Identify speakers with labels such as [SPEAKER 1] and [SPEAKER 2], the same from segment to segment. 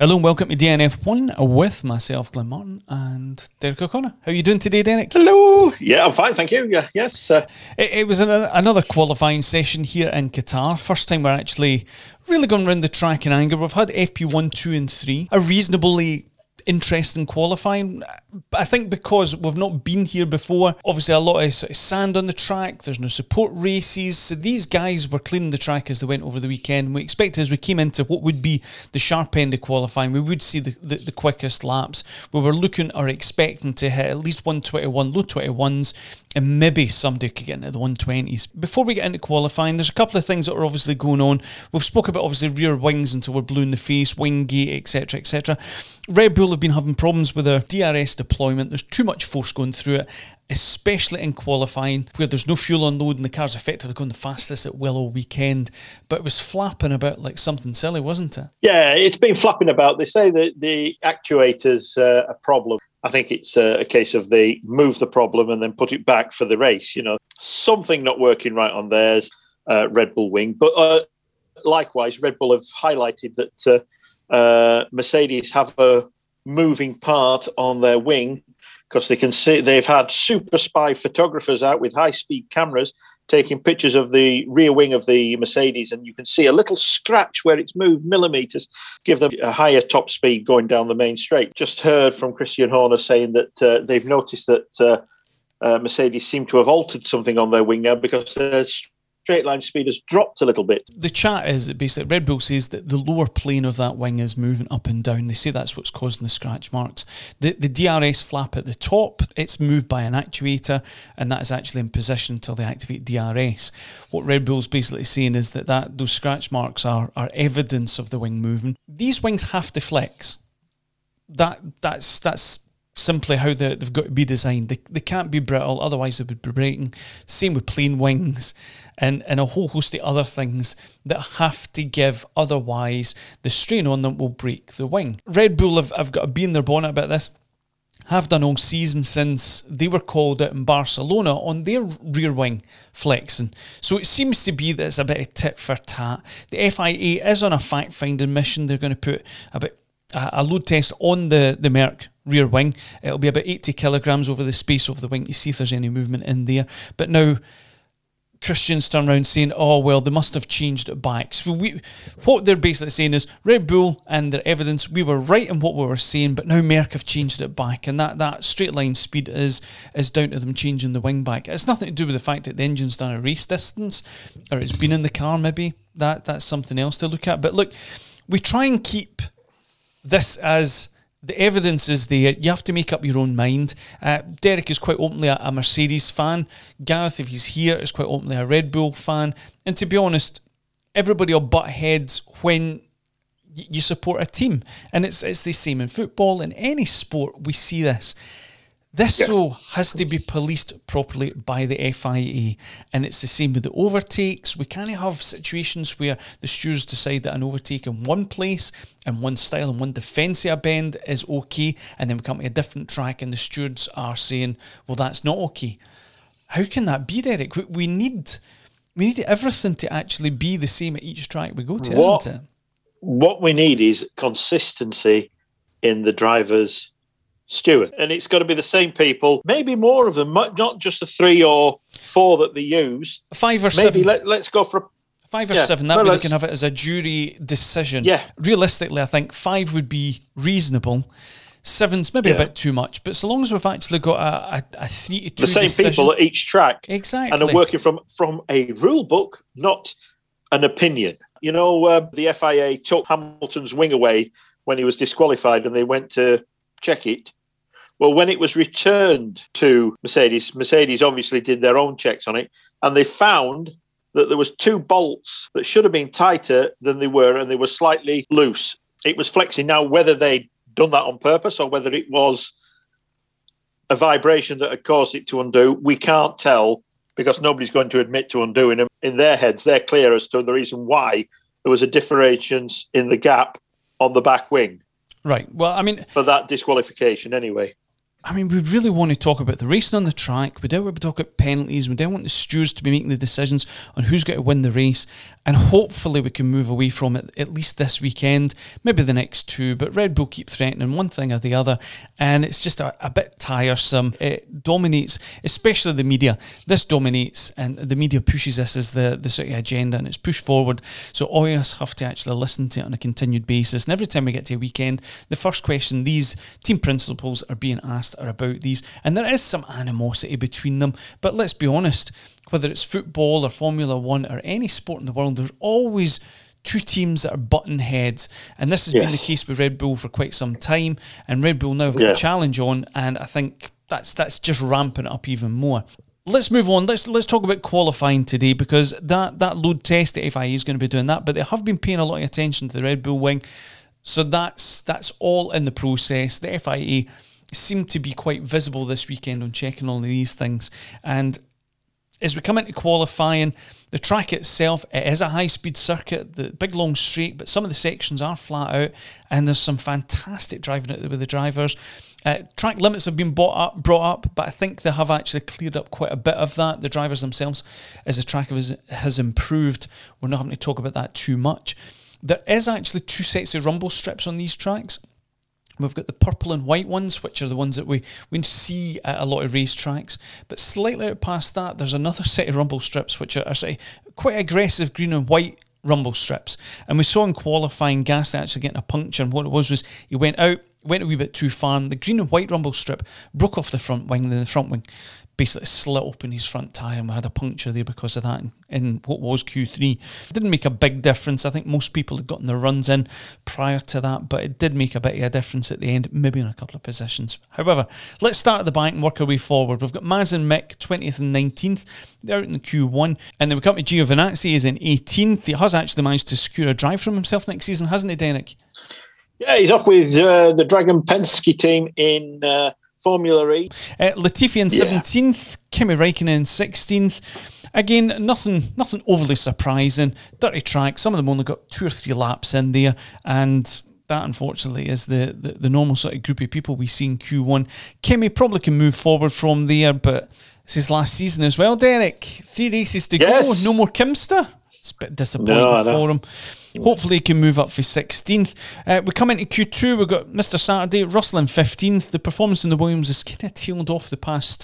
[SPEAKER 1] Hello and welcome to DNF1 with myself, Glenn Martin, and Derek O'Connor. How are you doing today, Derek?
[SPEAKER 2] Hello. Yeah, I'm fine, thank you. Yeah, yes.
[SPEAKER 1] It was another qualifying session here in Qatar. First time we're actually really going around the track in anger. We've had FP1, 2 and 3. A reasonably interesting qualifying. I think because we've not been here before, obviously a lot of sort of sand on the track, there's no support races, so these guys were cleaning the track as they went over the weekend, and we expected as we came into what would be the sharp end of qualifying, we would see the quickest laps. We were looking or expecting to hit at least 121, low 21s, and maybe somebody could get into the 120s. Before we get into qualifying, there's a couple of things that are obviously going on. We've spoke about obviously rear wings until we're blue in the face, wing gate, etc, etc. Red Bull have been having problems with their DRS deployment. There's too much force going through it, especially in qualifying where there's no fuel unload and the car's effectively going the fastest it will all weekend. But it was flapping about like something silly, wasn't it?
[SPEAKER 2] Yeah, it's been flapping about. They say that the actuator's a problem. I think it's a case of they move the problem and then put it back for the race. You know, something not working right on theirs, Red Bull wing. But likewise, Red Bull have highlighted that Mercedes have a moving part on their wing because they can see they've had super spy photographers out with high-speed cameras taking pictures of the rear wing of the Mercedes, and you can see a little scratch where it's moved millimetres, give them a higher top speed going down the main straight. Just heard from Christian Horner saying that they've noticed that Mercedes seem to have altered something on their wing now because their straight line speed has dropped a little bit.
[SPEAKER 1] The chat is that basically Red Bull says that the lower plane of that wing is moving up and down. They say that's what's causing the scratch marks. The DRS flap at the top, it's moved by an actuator, and that is actually in position until they activate DRS. What Red Bull's basically saying is that those scratch marks are evidence of the wing moving. These wings have to flex. That's simply how they've got to be designed. They can't be brittle, otherwise they would be breaking. Same with plain wings and a whole host of other things that have to give, otherwise the strain on them will break the wing. Red Bull have got a bee in their bonnet about this, have done all season since they were called out in Barcelona on their rear wing flexing. So it seems to be that it's a bit of tit for tat. The FIA is on a fact-finding mission. They're going to put a load test on the Merc rear wing. It'll be about 80 kilograms over the space of the wing to see if there's any movement in there. But now Christian's turned around saying, oh, well, they must have changed it back. So what they're basically saying is Red Bull and their evidence, we were right in what we were saying, but now Merc have changed it back. And that straight line speed is down to them changing the wing back. It's nothing to do with the fact that the engine's done a race distance or it's been in the car maybe. That's something else to look at. But look, we try and keep this as the evidence is there. You have to make up your own mind. Derek is quite openly a Mercedes fan. Gareth, if he's here, is quite openly a Red Bull fan. And to be honest, everybody will butt heads when you support a team. And it's the same in football. In any sport, we see this. This, though, has to be policed properly by the FIA. And it's the same with the overtakes. We can't have situations where the stewards decide that an overtake in one place and one style and one defence of a bend is okay, and then we come to a different track and the stewards are saying, well, that's not okay. How can that be, Derek? We need everything to actually be the same at each track we go to, isn't it?
[SPEAKER 2] What we need is consistency in the drivers' steward, and it's got to be the same people, maybe more of them, not just the 3 or 4 that they use.
[SPEAKER 1] 5 or 7.
[SPEAKER 2] Maybe let's go for
[SPEAKER 1] 5 or 7. That way they can have it as a jury decision.
[SPEAKER 2] Yeah.
[SPEAKER 1] Realistically, I think 5 would be reasonable. 7's maybe a bit too much, but so long as we've actually got a 3 to 2
[SPEAKER 2] the same
[SPEAKER 1] decision,
[SPEAKER 2] people at each track,
[SPEAKER 1] exactly,
[SPEAKER 2] and are working from a rule book, not an opinion. You know, the FIA took Hamilton's wing away when he was disqualified, and they went to check it. Well, when it was returned to Mercedes obviously did their own checks on it, and they found that there was 2 bolts that should have been tighter than they were, and they were slightly loose. It was flexing. Now, whether they'd done that on purpose or whether it was a vibration that had caused it to undo, we can't tell, because nobody's going to admit to undoing them. In their heads, they're clear as to the reason why there was a differentiation in the gap on the back wing.
[SPEAKER 1] Right. Well, I mean,
[SPEAKER 2] for that disqualification anyway.
[SPEAKER 1] I mean, we really want to talk about the racing on the track. We don't want to talk about penalties. We don't want the stewards to be making the decisions on who's going to win the race. And hopefully we can move away from it at least this weekend, maybe the next two. But Red Bull keep threatening one thing or the other. And it's just a bit tiresome. It dominates, especially the media. This dominates, and the media pushes this as the sort of agenda, and it's pushed forward. So all of us have to actually listen to it on a continued basis. And every time we get to a weekend, the first question these team principals are being asked are about these, and there is some animosity between them, but let's be honest, whether it's football or Formula One or any sport in the world, there's always two teams that are button heads, and this has been the case with Red Bull for quite some time, and Red Bull now have got a challenge on, and I think that's just ramping it up even more. Let's move on. Let's talk about qualifying today, because that load test, the FIA is going to be doing that, but they have been paying a lot of attention to the Red Bull wing, so that's all in the process. The FIA seem to be quite visible this weekend on checking all of these things. And as we come into qualifying, the track itself, it is a high-speed circuit, the big long straight, but some of the sections are flat out, and there's some fantastic driving out there with the drivers. Track limits have been brought up, but I think they have actually cleared up quite a bit of that. The drivers themselves, as the track has improved, we're not having to talk about that too much. There is actually two sets of rumble strips on these tracks. We've got the purple and white ones, which are the ones that we see at a lot of racetracks. But slightly out past that, there's another set of rumble strips, which are sort of quite aggressive green and white rumble strips. And we saw in qualifying Gasly actually getting a puncture. And what it was he went a wee bit too far. And the green and white rumble strip broke off the front wing. And then the front wing basically slit open his front tyre, and we had a puncture there because of that in what was Q3. It didn't make a big difference. I think most people had gotten their runs in prior to that, but it did make a bit of a difference at the end, maybe in a couple of positions. However, let's start at the back and work our way forward. We've got Maz and Mick 20th and 19th. They're out in the Q1, and then we come to Giovinazzi is in 18th. He has actually managed to secure a drive from himself next season, hasn't he, Derek?
[SPEAKER 2] Yeah, he's off with the Dragon Penske team in Formula E.
[SPEAKER 1] Latifi in 17th, Kimi Räikkönen in 16th. Again, nothing overly surprising. Dirty track. Some of them only got 2 or 3 laps in there, and that unfortunately is the normal sort of group of people we see in Q1. Kimi probably can move forward from there, but it's his last season as well, Derek. 3 races to go. No more Kimster. It's a bit disappointing for him. Hopefully he can move up for 16th. We come into Q2, we've got Mr. Saturday, Russell in 15th. The performance in the Williams has kind of tailed off the past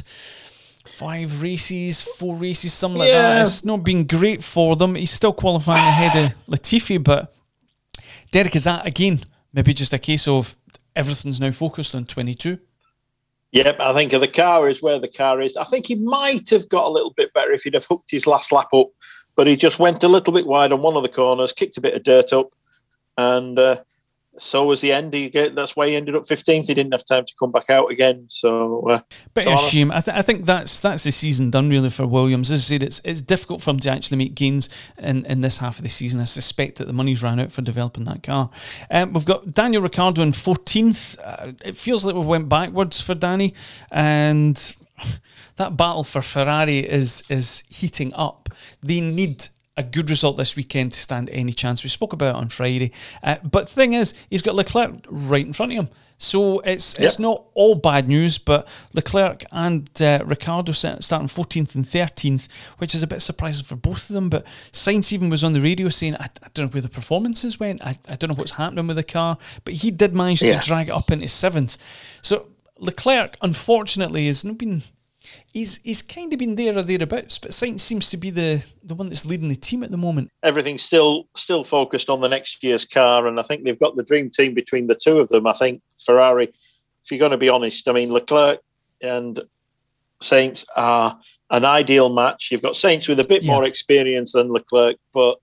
[SPEAKER 1] 4 races, something like that. It's not been great for them. He's still qualifying ahead of Latifi, but Derek, is that again maybe just a case of everything's now focused on 22?
[SPEAKER 2] Yep, I think the car is where the car is. I think he might have got a little bit better if he'd have hooked his last lap up, but he just went a little bit wide on one of the corners, kicked a bit of dirt up, and so was the end. That's why he ended up 15th. He didn't have time to come back out again. So,
[SPEAKER 1] bit of a shame. I think that's the season done really for Williams. As I said, it's difficult for him to actually make gains in this half of the season. I suspect that the money's ran out for developing that car. We've got Daniel Ricciardo in 14th. It feels like we've went backwards for Danny, and that battle for Ferrari is heating up. They need a good result this weekend to stand any chance. We spoke about it on Friday. But the thing is, he's got Leclerc right in front of him. So it's not all bad news, but Leclerc and Ricciardo starting 14th and 13th, which is a bit surprising for both of them. But Sainz even was on the radio saying, I don't know where the performances went. I don't know what's happening with the car. But he did manage to drag it up into 7th. So Leclerc, unfortunately, has not been... He's kind of been there or thereabouts, but Sainz seems to be the one that's leading the team at the moment.
[SPEAKER 2] Everything's still focused on the next year's car, and I think they've got the dream team between the two of them. I think Ferrari, if you're going to be honest, I mean, Leclerc and Sainz are an ideal match. You've got Sainz with a bit more experience than Leclerc, but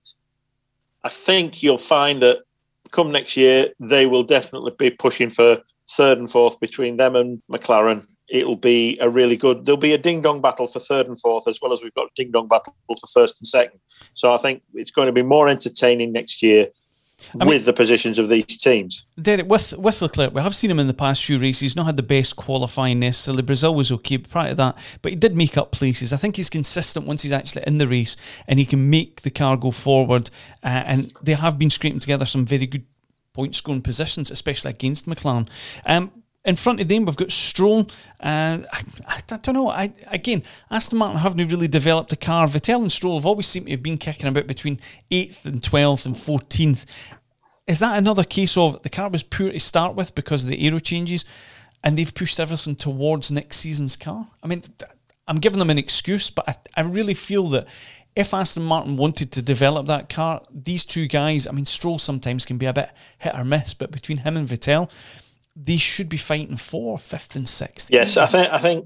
[SPEAKER 2] I think you'll find that come next year, they will definitely be pushing for 3rd and 4th between them and McLaren. It'll be there'll be a ding-dong battle for 3rd and 4th, as well as we've got a ding-dong battle for 1st and 2nd. So I think it's going to be more entertaining next year with the positions of these teams.
[SPEAKER 1] Derek, with Leclerc, we have seen him in the past few races. He's not had the best qualifying necessarily. Brazil was okay prior to that, but he did make up places. I think he's consistent once he's actually in the race, and he can make the car go forward. And they have been scraping together some very good point-scoring positions, especially against McLaren. In front of them, we've got Stroll. I don't know. Again, Aston Martin haven't really developed a car. Vettel and Stroll have always seemed to have been kicking about between 8th and 12th and 14th. Is that another case of the car was poor to start with because of the aero changes, and they've pushed everything towards next season's car? I mean, I'm giving them an excuse, but I really feel that if Aston Martin wanted to develop that car, these two guys, I mean, Stroll sometimes can be a bit hit or miss, but between him and Vettel, they should be fighting for 5th and 6th.
[SPEAKER 2] Yes, I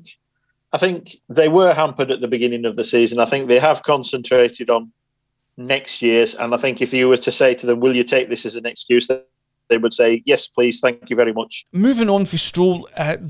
[SPEAKER 2] think they were hampered at the beginning of the season. I think they have concentrated on next year's, and I think if you were to say to them, will you take this as an excuse, they would say, yes, please, thank you very much.
[SPEAKER 1] Moving on for Stroll,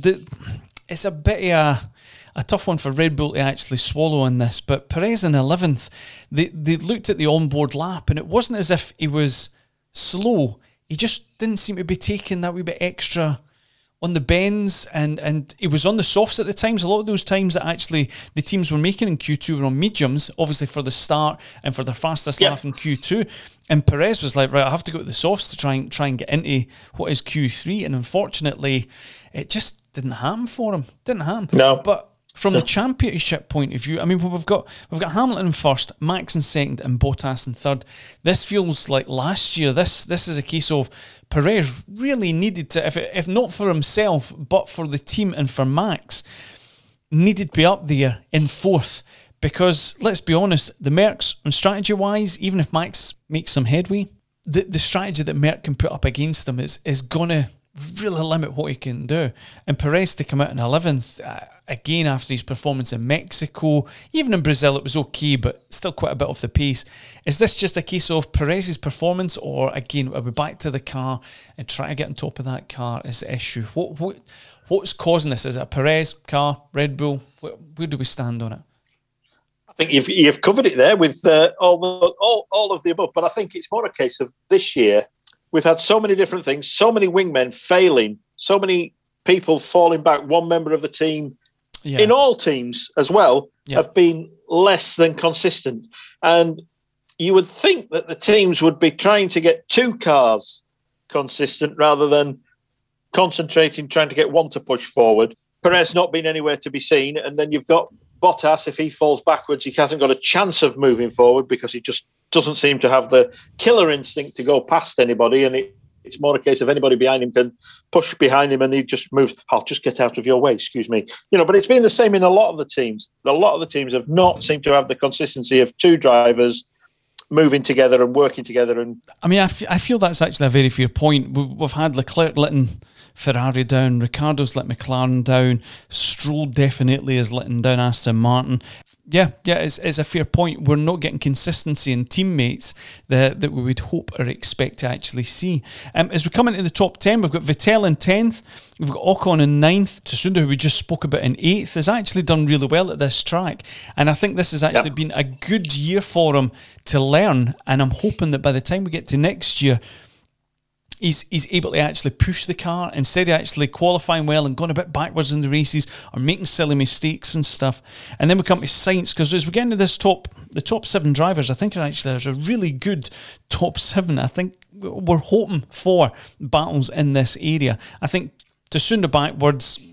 [SPEAKER 1] it's a bit of a tough one for Red Bull to actually swallow on this, but Perez in 11th, they looked at the onboard lap, and it wasn't as if he was slow. He just didn't seem to be taking that wee bit extra on the bends, and he was on the softs at the times. A lot of those times that actually the teams were making in Q2 were on mediums, obviously for the start and for their fastest lap in Q2. And Perez was like, right, I have to go to the softs to try and get into what is Q3. And unfortunately, it just didn't happen for him. Didn't happen.
[SPEAKER 2] No.
[SPEAKER 1] But from the championship point of view, I mean, we've got Hamilton in first, Max in second, and Bottas in third. This feels like last year. This is a case of Perez really needed to, if not for himself, but for the team and for Max, needed to be up there in fourth. Because let's be honest, the Mercs, and strategy-wise, even if Max makes some headway, the strategy that Merc can put up against him is gonna really limit what he can do. And Perez to come out in 11th, again after his performance in Mexico, even in Brazil it was okay, but still quite a bit off the pace. Is this just a case of Perez's performance, or again, are we back to the car and try to get on top of that car is the issue? What's causing this? Is it a Perez car, Red Bull? Where do we stand on it?
[SPEAKER 2] I think you've covered it there with all of the above, but I think it's more a case of this year. We've had so many different things, so many wingmen failing, so many people falling back. One member of the team, in all teams as well, have been less than consistent. And you would think that the teams would be trying to get two cars consistent rather than concentrating, trying to get one to push forward. Perez not been anywhere to be seen. And then you've got Bottas, if he falls backwards, he hasn't got a chance of moving forward because he just doesn't seem to have the killer instinct to go past anybody, and it's more a case of anybody behind him can push behind him and he just moves. I'll just get out of your way, excuse me. But it's been the same in a lot of the teams. A lot of the teams have not seemed to have the consistency of two drivers moving together and working together. And
[SPEAKER 1] I mean, I feel that's actually a very fair point. We've had Leclerc letting Ferrari down, Ricciardo's let McLaren down, Stroll definitely is letting down Aston Martin. Yeah, it's a fair point. We're not getting consistency in teammates that we would hope or expect to actually see. As we come into the top 10, we've got Vettel in 10th, we've got Ocon in 9th, Tsunoda, who we just spoke about, in 8th, has actually done really well at this track. And I think this has actually been a good year for him to learn, and I'm hoping that by the time we get to next year, he's able to actually push the car instead of actually qualifying well and going a bit backwards in the races or making silly mistakes and stuff. And then we come to Sainz, because as we get into this the top 7 drivers, I think there's a really good top 7. I think we're hoping for battles in this area. I think Tsunoda backwards,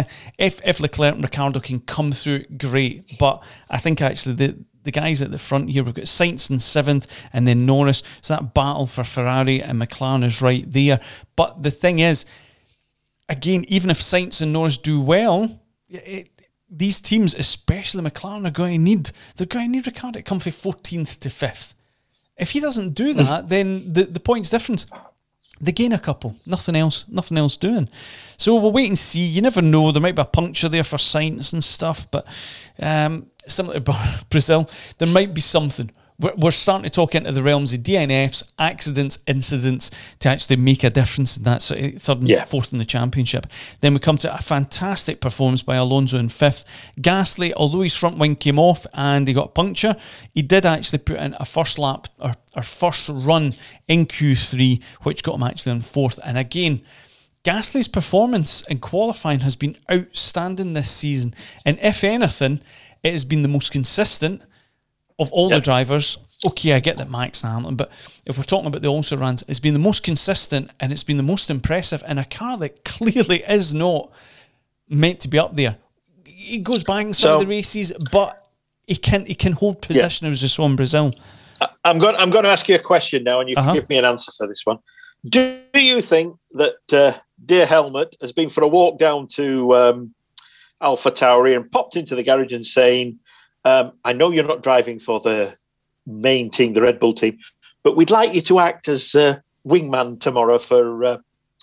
[SPEAKER 1] if Leclerc and Ricciardo can come through, great. But I think actually the guys at the front here, we've got Sainz in 7th and then Norris. So that battle for Ferrari and McLaren is right there. But the thing is, again, even if Sainz and Norris do well, these teams, especially McLaren, are going to need Ricciardo to come from 14th to 5th. If he doesn't do that, then the points difference, they gain a couple. Nothing else doing. So we'll wait and see. You never know. There might be a puncture there for Sainz and stuff, but similar to Brazil, there might be something. We're starting to talk into the realms of DNFs, accidents, incidents to actually make a difference in that sort of third and fourth in the championship. Then we come to a fantastic performance by Alonso in 5th. Gasly, although his front wing came off and he got a puncture, he did actually put in a first lap or first run in Q3, which got him actually on 4th. And again, Gasly's performance in qualifying has been outstanding this season. And if anything, it has been the most consistent of all the drivers, okay, I get that Max and Hamilton, but if we're talking about the also rans, it's been the most consistent and it's been the most impressive in a car that clearly is not meant to be up there. He goes bang some of the races, but he can hold position as we saw in Brazil.
[SPEAKER 2] I'm going to ask you a question now, and you can give me an answer for this one. Do you think that dear Helmut has been for a walk down to AlphaTauri and popped into the garage and saying, I know you're not driving for the main team, the Red Bull team, but we'd like you to act as wingman tomorrow for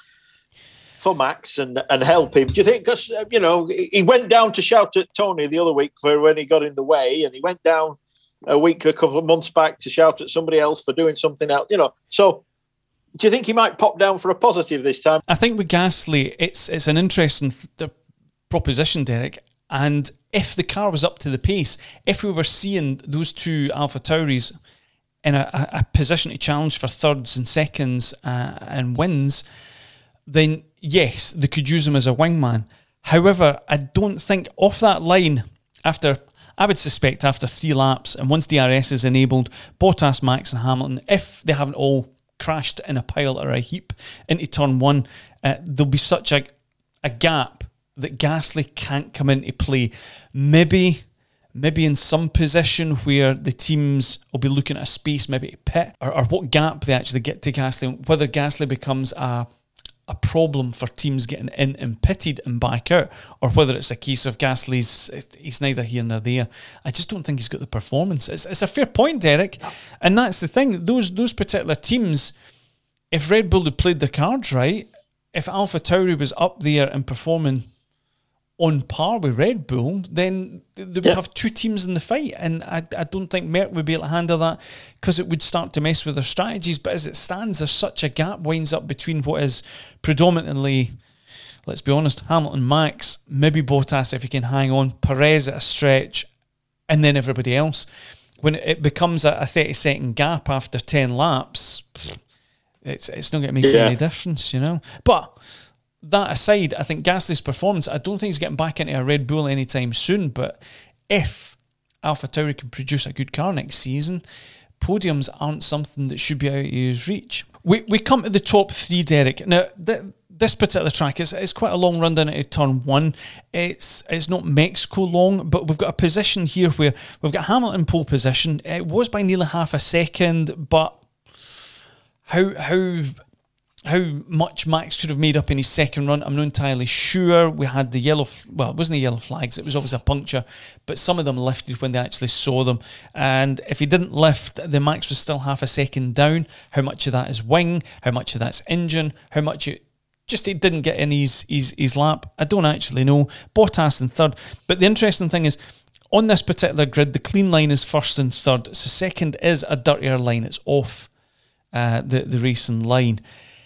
[SPEAKER 2] Max and help him. Do you think, because, he went down to shout at Tony the other week for when he got in the way, and he went down a couple of months back to shout at somebody else for doing something else, So do you think he might pop down for a positive this time?
[SPEAKER 1] I think with Gasly, it's an interesting proposition, Derek. And if the car was up to the pace, if we were seeing those two AlphaTauris in a position to challenge for thirds and seconds and wins, then yes, they could use him as a wingman. However, I don't think off that line, I would suspect after 3 laps, and once DRS is enabled, Bottas, Max and Hamilton, if they haven't all crashed in a pile or a heap into turn 1, there'll be such a gap that Gasly can't come into play. Maybe in some position where the teams will be looking at a space, maybe to pit, or what gap they actually get to Gasly, whether Gasly becomes a problem for teams getting in and pitted and back out, or whether it's a case of Gasly's he's neither here nor there. I just don't think he's got the performance. It's a fair point, Derek, and that's the thing. Those particular teams, if Red Bull had played their cards right, if AlphaTauri was up there and performing on par with Red Bull, then they would have 2 teams in the fight, and I don't think Merck would be able to handle that, because it would start to mess with their strategies. But as it stands, there's such a gap winds up between what is predominantly, let's be honest, Hamilton, Max, maybe Bottas if he can hang on, Perez at a stretch, and then everybody else. When it becomes a 30-second gap after 10 laps, it's not going to make any difference, But that aside, I think Gasly's performance, I don't think he's getting back into a Red Bull anytime soon, but if AlphaTauri can produce a good car next season, podiums aren't something that should be out of his reach. We come to the top 3, Derek. Now, this particular track is quite a long run down into turn 1. It's not Mexico long, but we've got a position here where we've got Hamilton pole position. It was by nearly half a second, but how much Max could have made up in his second run, I'm not entirely sure. We had the yellow, it wasn't the yellow flags, it was obviously a puncture, but some of them lifted when they actually saw them. And if he didn't lift, then Max was still half a second down. How much of that is wing? How much of that's engine? How much it didn't get in his lap? I don't actually know. Bottas in third. But the interesting thing is, on this particular grid, the clean line is first and third. So second is a dirtier line. It's off the racing line.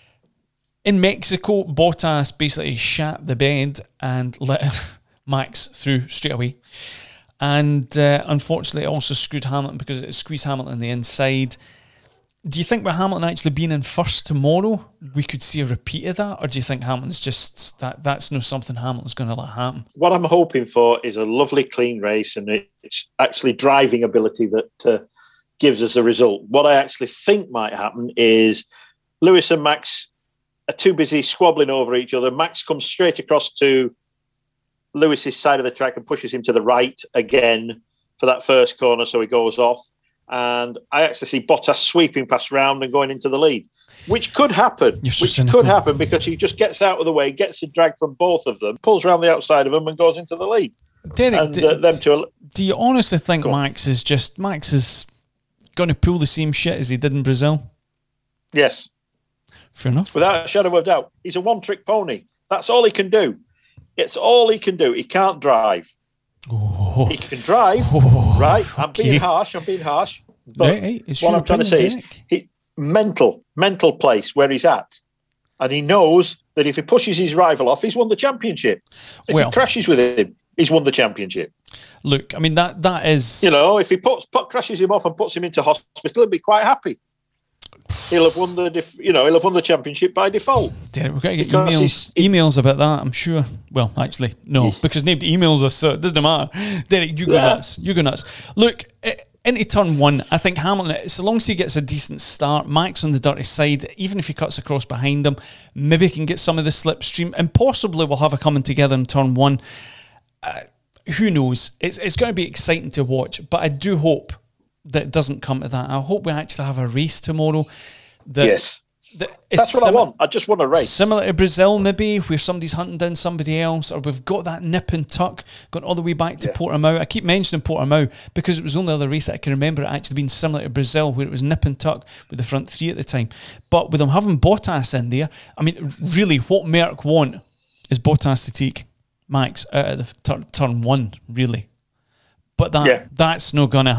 [SPEAKER 1] In Mexico, Bottas basically shat the bed and let Max through straight away. And unfortunately, it also screwed Hamilton because it squeezed Hamilton on the inside. Do you think with Hamilton actually being in first tomorrow, we could see a repeat of that? Or do you think Hamilton's just, that's not something Hamilton's going to let happen?
[SPEAKER 2] What I'm hoping for is a lovely, clean race, and it's actually driving ability that gives us a result. What I actually think might happen is Lewis and Max are too busy squabbling over each other. Max comes straight across to Lewis's side of the track and pushes him to the right again for that first corner, so he goes off. And I actually see Bottas sweeping past round and going into the lead, which could happen. Could happen because he just gets out of the way, gets a drag from both of them, pulls around the outside of them and goes into the lead.
[SPEAKER 1] Derek, do you honestly think Max is going to pull the same shit as he did in Brazil?
[SPEAKER 2] Yes.
[SPEAKER 1] Fair enough.
[SPEAKER 2] Without a shadow of a doubt. He's a one-trick pony. That's all he can do. It's all he can do. He can't drive.
[SPEAKER 1] Oh.
[SPEAKER 2] He can drive, right? I'm being harsh. But what I'm trying to say is mental place where he's at. And he knows that if he pushes his rival off, he's won the championship. If he crashes with him, he's won the championship.
[SPEAKER 1] Look, I mean, that is...
[SPEAKER 2] if he crashes him off and puts him into hospital, he'll be quite happy. He'll have won the championship by default.
[SPEAKER 1] Derek, we've got to get emails about that, I'm sure. Well, actually, no, because nobody emails us, so it doesn't matter. Derek, you go nuts. Look, into turn one, I think Hamilton, so long as he gets a decent start, Max on the dirty side, even if he cuts across behind him, maybe can get some of the slipstream, and possibly we'll have a coming together in turn one. Who knows? It's going to be exciting to watch, but I do hope that it doesn't come to that. I hope we actually have a race tomorrow.
[SPEAKER 2] Yes. That's what I want. I just want a race.
[SPEAKER 1] Similar to Brazil, maybe, where somebody's hunting down somebody else, or we've got that nip and tuck, gone all the way back to Portimao. I keep mentioning Portimao because it was the only other race that I can remember it actually being similar to Brazil, where it was nip and tuck with the front three at the time. But with them having Bottas in there, I mean, really, what Merck want is Bottas to take Max out of the turn one, really. But that's not going to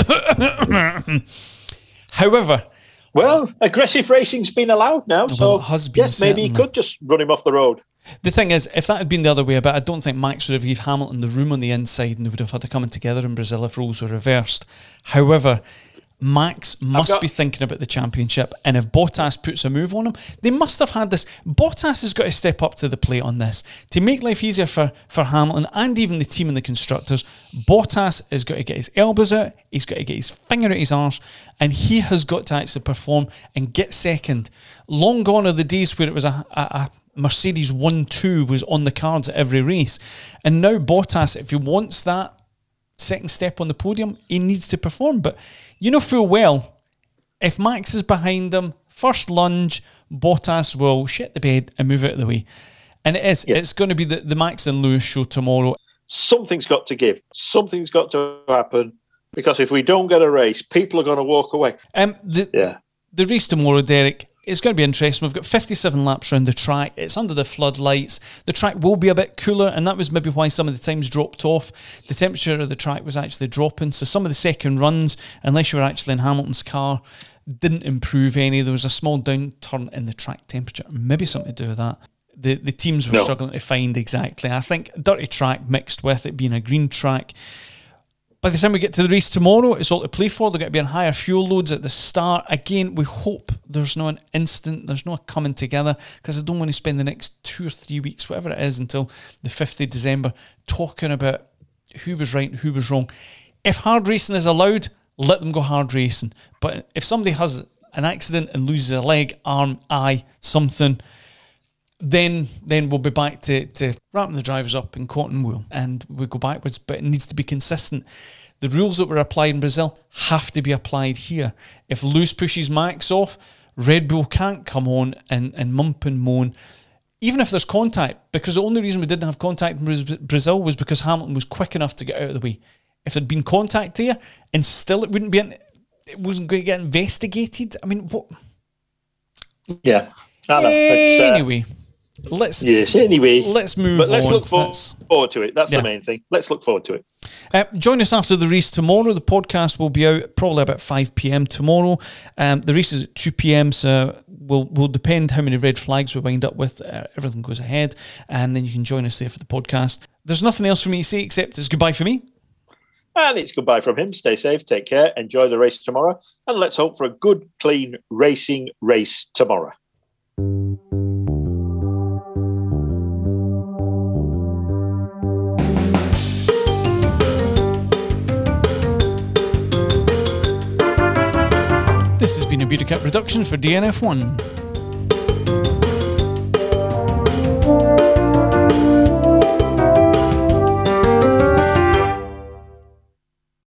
[SPEAKER 1] happen. However...
[SPEAKER 2] Well, aggressive racing's been allowed now, so yes, maybe he could just run him off the road.
[SPEAKER 1] The thing is, if that had been the other way about, I don't think Max would have given Hamilton the room on the inside and they would have had to come in together in Brazil if roles were reversed. However, Max must be thinking about the championship, and if Bottas puts a move on him, they must have had this. Bottas has got to step up to the plate on this to make life easier for Hamilton and even the team and the constructors. Bottas has got to get his elbows out, he's got to get his finger at his arse, and he has got to actually perform and get second. Long gone are the days where it was a Mercedes 1-2 was on the cards at every race, and now Bottas, if he wants that second step on the podium, he needs to perform. But you know full well, if Max is behind him, first lunge, Bottas will shit the bed and move out of the way. And it's going to be the Max and Lewis show tomorrow.
[SPEAKER 2] Something's got to give. Something's got to happen, because if we don't get a race, people are going to walk away.
[SPEAKER 1] The race tomorrow, Derek, it's going to be interesting. We've got 57 laps around the track. It's under the floodlights. The track will be a bit cooler, and that was maybe why some of the times dropped off. The temperature of the track was actually dropping, so some of the second runs, unless you were actually in Hamilton's car, didn't improve any. There was a small downturn in the track temperature. Maybe something to do with that. The teams were struggling to find exactly. I think dirty track mixed with it being a green track. By the time we get to the race tomorrow, it's all to play for. They're going to be on higher fuel loads at the start. Again, we hope there's no an instant, there's no coming together, because I don't want to spend the next 2 or 3 weeks, whatever it is, until the 5th of December, talking about who was right and who was wrong. If hard racing is allowed, let them go hard racing. But if somebody has an accident and loses a leg, arm, eye, something, then we'll be back to wrapping the drivers up in cotton wool and we go backwards, but it needs to be consistent. The rules that were applied in Brazil have to be applied here. If Lewis pushes Max off, Red Bull can't come on and mump and moan, even if there's contact, because the only reason we didn't have contact in Brazil was because Hamilton was quick enough to get out of the way. If there'd been contact there, and still it wasn't going to get investigated. I mean, what?
[SPEAKER 2] Yeah.
[SPEAKER 1] Anyway. Let's move
[SPEAKER 2] on. Let's look forward to it. That's the main thing. Let's look forward to it.
[SPEAKER 1] Join us after the race tomorrow. The podcast will be out probably about 5 p.m. tomorrow. The race is at 2 p.m, so will depend how many red flags we wind up with. Everything goes ahead, and then you can join us there for the podcast. There's nothing else for me to say except it's goodbye for me.
[SPEAKER 2] And it's goodbye from him. Stay safe, take care, enjoy the race tomorrow, and let's hope for a good, clean racing race tomorrow.
[SPEAKER 1] This has been a Beauty Cup production for DNF1.